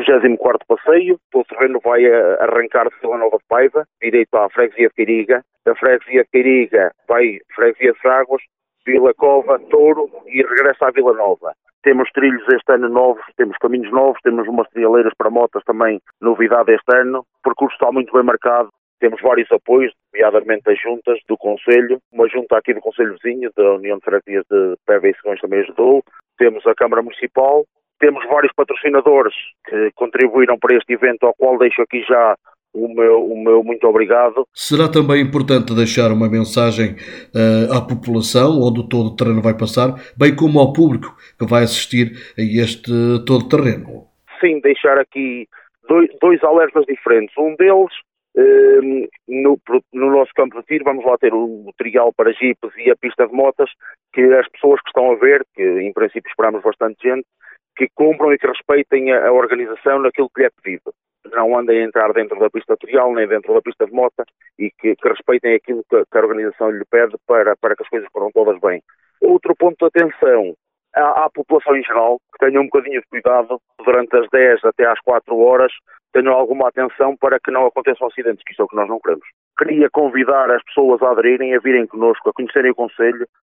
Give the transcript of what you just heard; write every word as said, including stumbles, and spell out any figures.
vigésimo quarto passeio. O terreno vai arrancar de Vila Nova de Paiva, direito à freguesia de Queiriga. Da freguesia de Queiriga vai freguesia de Fragos, Vila Cova, Touro e regressa à Vila Nova. Temos trilhos este ano novos, temos caminhos novos, temos umas trialeiras para motas também, novidade este ano. O percurso está muito bem marcado. Temos vários apoios, nomeadamente as juntas do Conselho. Uma junta aqui do Conselho Vizinho, da União de Freguesias de Paiva e Segões também ajudou. Temos a Câmara Municipal. Temos vários patrocinadores que contribuíram para este evento, ao qual deixo aqui já o meu, o meu muito obrigado. Será também importante deixar uma mensagem uh, à população, onde todo o terreno vai passar, bem como ao público que vai assistir a este todo terreno. Sim, deixar aqui dois, dois alertas diferentes. Um deles, uh, no, no nosso campo de tiro, vamos lá ter o, o trial para jipes e a pista de motas, que as pessoas que estão a ver, que em princípio esperamos bastante gente, que cumpram e que respeitem a, a organização naquilo que lhe é pedido. Não andem a entrar dentro da pista trial, nem dentro da pista de moto, e que, que respeitem aquilo que, que a organização lhe pede para, para que as coisas corram todas bem. Outro ponto de atenção à, à população em geral, que tenham um bocadinho de cuidado durante as dez até às quatro horas, tenham alguma atenção para que não aconteçam acidentes, que isso é o que nós não queremos. Queria convidar as pessoas a aderirem, a virem connosco, a conhecerem o Conselho,